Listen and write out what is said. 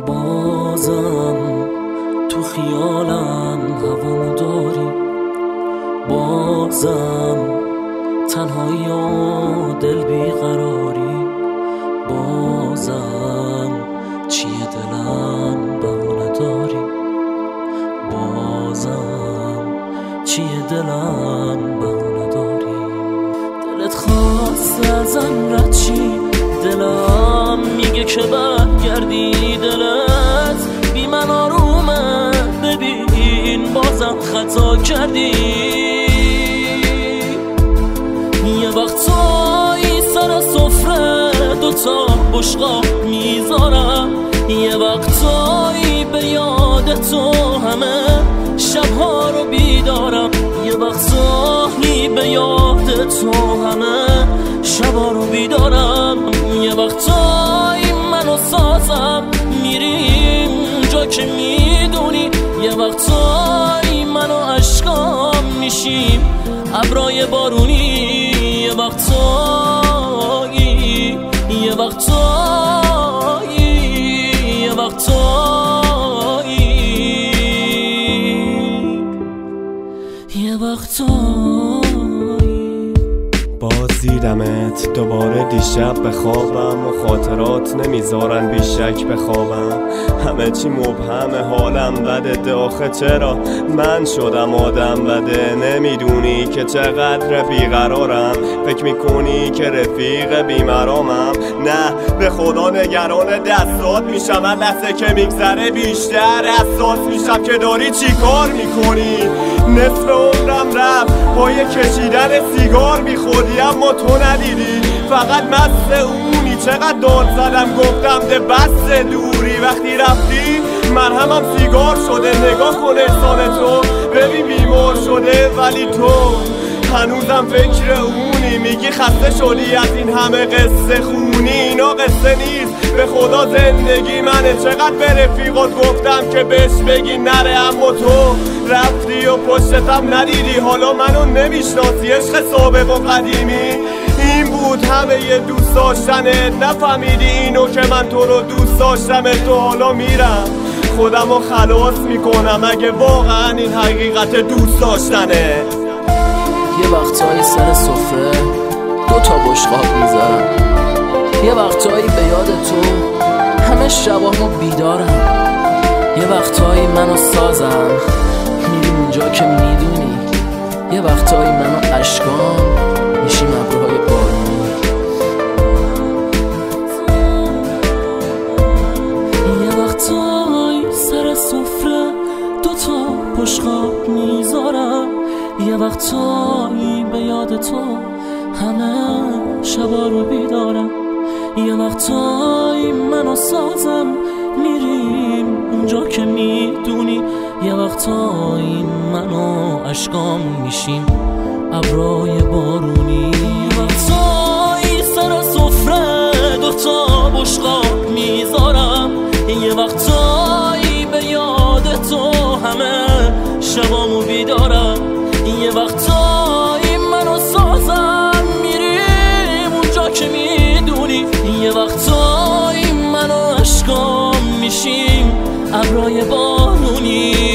بازم تو خیالم هوامو داری، بازم تنهایی و دل بیقراری، بازم چیه دلم بهونه داری، بازم چیه دلم بهونه داری. دلت خواست ازم رد چی، دلم میگه که برگردی، دلت بی من آرومه، ببین بازم خطا کردی. یه وقتایی سر سفره دوتا بشقاب میذارم، یه وقتایی به یاد تو همه شبها رو بیدارم، یه وقتایی به یاد تو همه شبها رو بیدارم، یه وقتایی منو سازم میریم جا که میدونی، یه وقتایی منو عشقام میشیم ابرای بارونی، یه وقتایی یه وقتایی یه وقتایی یه وقتایی باز دیدمت دوباره دیشب به خوابم و خاطرات نمیذارن بیشک بخوابم، همه چی مبهمه، حالم بده، آخه چرا من شدم آدم بده؟ نمیدونی که چقدر بیقرارم، فکر میکنی که رفیق بیمرامم، نه به خدا نگران دستات میشم، هر لحظه که میگذره بیشتر احساس میشم که داری چی کار میکنی. نصف عمرم رفت پای کشیدن سیگار میخوردی اما تو ندیدی، فقط مست اونی، چقدر داد زدم گفتم ده بس دوری، وقتی رفتی من همم سیگار شده، نگاه کن احسان تو ببین بیمار شده، ولی تو هنوزم فکر اونی، میگی خسته شدی از این همه قصه خونی، اینا قصه نیست به خدا زندگی منه، چقدر به رفیقات گفتم که بهش بگی نره اما تو رفتی و پشتتم ندیدی، حالا منو نمیشناسی، عشق سابق و قدیمی این بود همه یه دوست داشتنه، نفهمیدی اینو که من تو رو دوست داشتم، تو حالا میرم خودمو خلاص میکنم اگه واقعا این حقیقت دوست داشتنه. یه وقتایی سر سفره دوتا بشقاب میذارم، یه وقتایی به یاد تو همه شبامو بیدارم، یه وقتایی منو سازم میریم اونجا که میدونی، یه وقتایی منو عشقام میشیم ابروهای بارونی، یه وقتایی سر سفره دوتا بشقاب میذارم، یه وقتایی به یاد تو همه شبا رو بیدارم، یه وقتایی منو سازم میریم اونجا که میدونی، یه وقتایی منو عشقام میشیم ابرای بارونی، یه وقتایی سر سفره دوتا بشقاب میذارم، یه وقتایی به یاد تو همه شبامو بیدارم، یه وقتایی منو سازم میریم اونجا که میدونی، یه وقتایی منو عشقام میشیم ابرای بارونی.